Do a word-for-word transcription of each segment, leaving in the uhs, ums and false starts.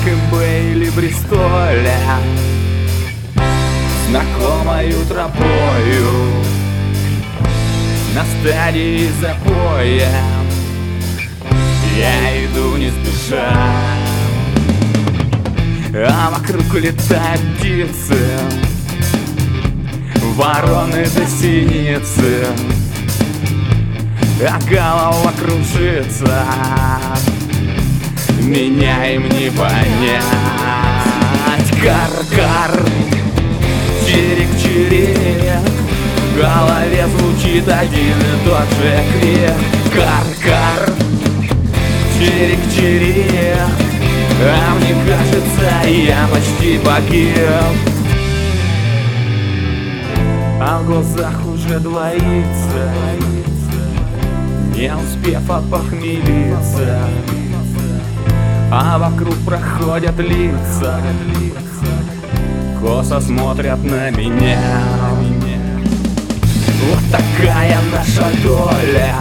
Кэмпбелле или Бристоле, знакомою тропою на стадии запоя я иду не спеша, а вокруг летают птицы, вороны да синицы, а голова кружится, меня им не понять. Кар-кар, чирик-чирик, в голове звучит один и тот же крик. Кар-кар, чирик-чирик, а мне кажется, я почти погиб. А в глазах уже двоится, не успев опохмелиться, а вокруг проходят лица, косо смотрят на меня. Вот такая наша доля,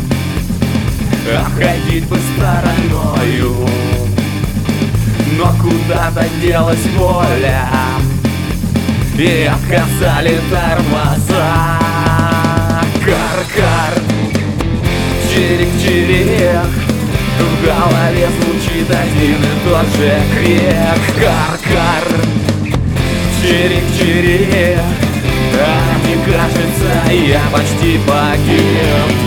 обходить бы стороною, но куда-то делась воля, и отказали тормоза. Кар-кар, чирик-чирик, в голове звучит один и тот же крик. Кар-кар, чирик-чирик, а мне кажется, я почти погиб.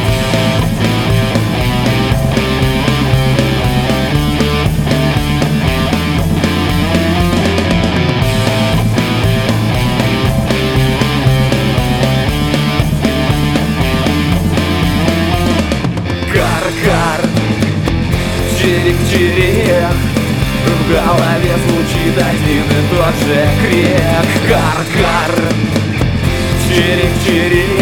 Кар-кар, чирик-чирик, в голове звучит один и тот же крик. Кар-кар, чирик-чирик,